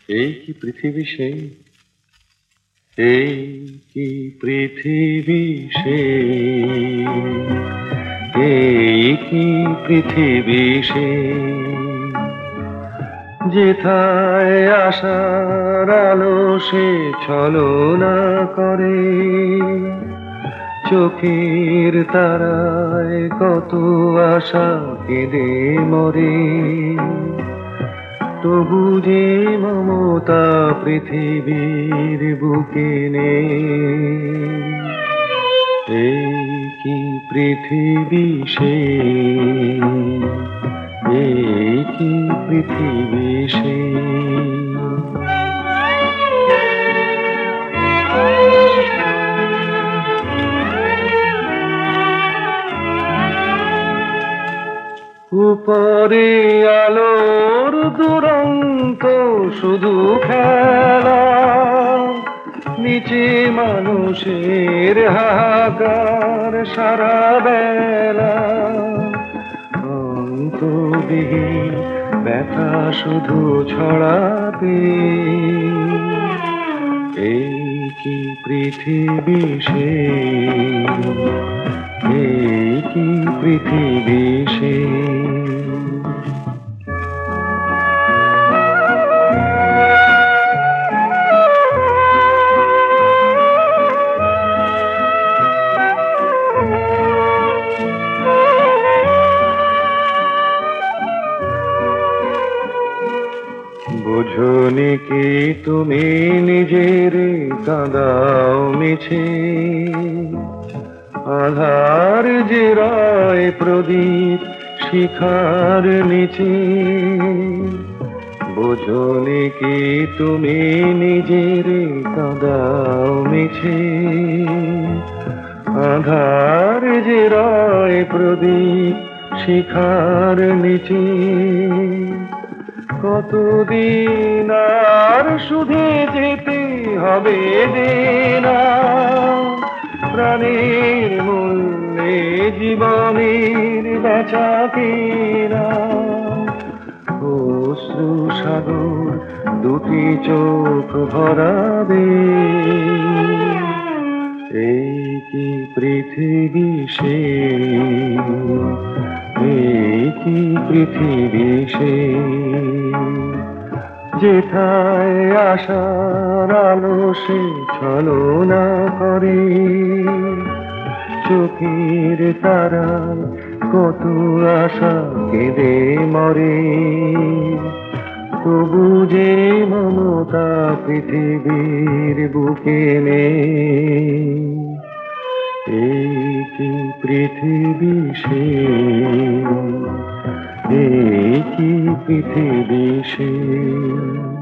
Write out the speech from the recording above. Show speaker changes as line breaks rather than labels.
এই কি পৃথিবী সেই, এই কি পৃথিবী সেই, এই কি পৃথিবী সেই, যেথায় আশার আলো সে ছলনা করে, চোখের তারায় কত আশা কেঁদে মরে, তবু যে মমতা পৃথিবীর বুকে নেই। এই কি পৃথিবী সেই, এই কি পৃথিবী সেই। উপরে আলোর দুরন্ত শুধু খেলা, নিচে মানুষের হাহাকার সারা বেলা, অন্তবিহীন ব্যথা শুধু ছড়াবে। এই কি পৃথিবী সেই, এই কি পৃথিবী সেই। বোঝনি কি তুমি নিজের কাঁদাও মিছে, আধার যে রয় প্রদীপ শিখার নিচে। বোঝনি কি তুমি নিজের কাঁদাও মিছে, আধার যে রয় প্রদীপ শিখার নিচে। কতদিন আর শুধু যেতে হবে দেনা, প্রাণের মূল্যে জীবনের বেচা কেনা। অশ্রু সাগর দুটি চোখ ভরাবে। এই কি পৃথিবী সেই, এই কি পৃথিবী সেই, যেথায় আশার আলো সে ছলনা করে, চোখের তারায় কত আশা কেঁদে মরে, তবু যে মমতা পৃথিবীর বুকে নেই। এই কি পৃথিবী সেই, এই কি পৃথিবী সেই।